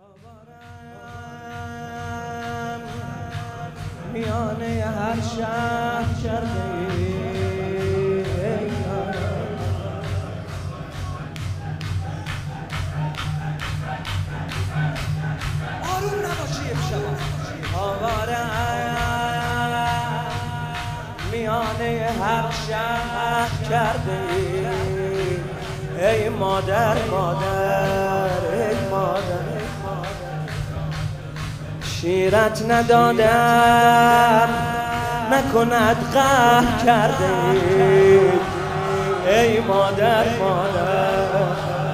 میانه هر شهر کرده آروم نباشی امشب میانه هر شهر کرده ای مادر مادر ای مادر شیرت ندادم نکند قهر کرده ای مادر مادر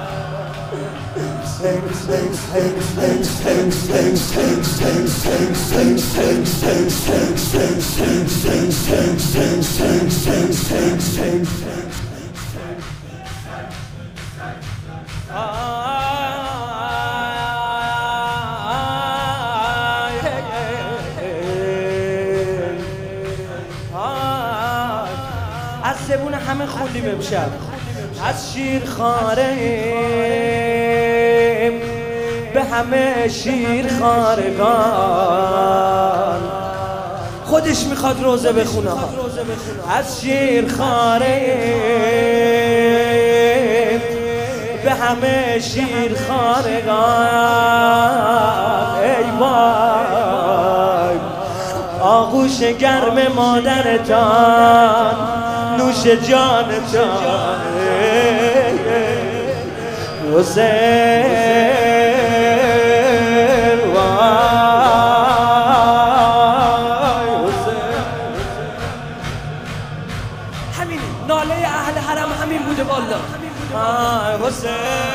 از زبون همه خوندیم امشب از شیرخواره به همه شیرخوارگان خودش میخواد روزه بخونه از شیرخواره به همه شیرخوارگان ای وای آغوش گرم مادرتان نوش جانتان حسین وای حسین همین ناله اهل حرم همین بوده والا حسین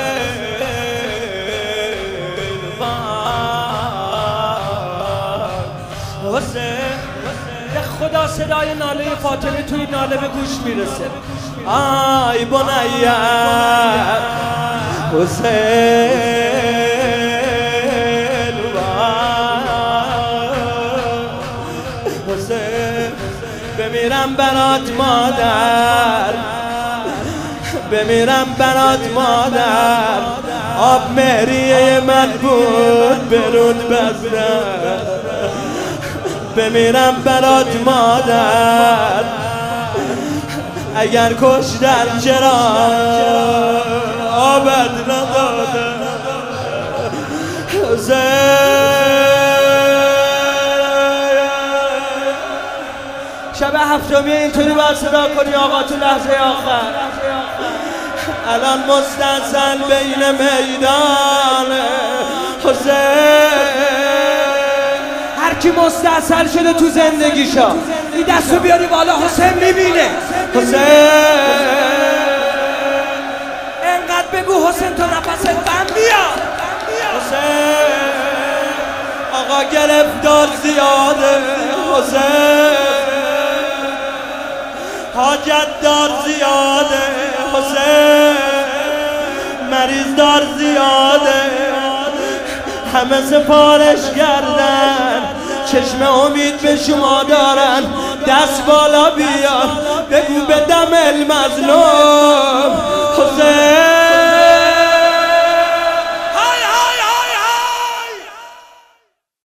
وای حسین خدا صدای ناله فاطمه توی ناله به گوش میرسه آی بنیه حسین حسین بمیرم برات مادر بمیرم برات مادر آب مهریه من بود برود بزرم بمیرم برات مادر اگر کشتن چرا آبد نداده شب هفتمی اینطوری باید صدا کنی آقا تو لحظه آخر الان مستحصل بین میدان حسین هر کی مستحصل شده تو زندگیشا این دستو بیاری بالا حسین میبینه حسین انقدر بگو حسین تا نفست بند بیاد حسین آقا گرفتار زیاده حسین حاجت دار زیاده حسین مریض دار زیاده همه سفارش کردن چشم امید به شما دارن دست بالا بیار بگو به دم المظلوم حسین